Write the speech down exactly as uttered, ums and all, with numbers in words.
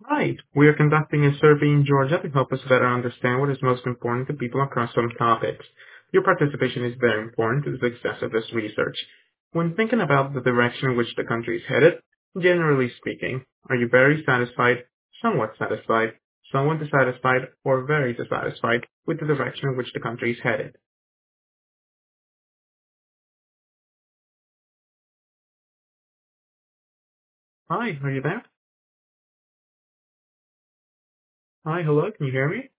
Hi, we are conducting a survey in Georgia to help us better understand what is most important to people across some topics. Your participation is very important to the success of this research. When thinking about the direction in which the country is headed, generally speaking, are you very satisfied, somewhat satisfied, somewhat dissatisfied, or very dissatisfied with the direction in which the country is headed? Hi, are you there? Hi, hello, can you hear me?